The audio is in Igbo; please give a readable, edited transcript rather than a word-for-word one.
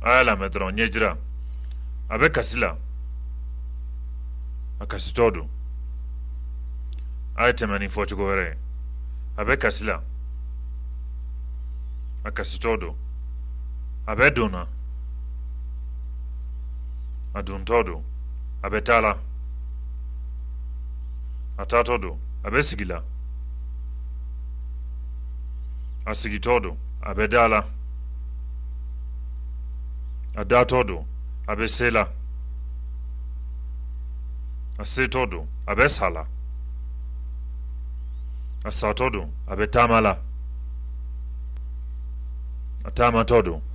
Ala medron nyejira. Abe kasila. Akasitodo. Ay temani fochugore. Abe kasila. Akasitodo. Abe dona. Aduntodo. Abe tala. Atatodo. Abe sigila. Asigitodo. Abe dala. Adatodo. Abe sela. Asetodo. Abe sala. Asatodo. Abe tamala. Atamatodo.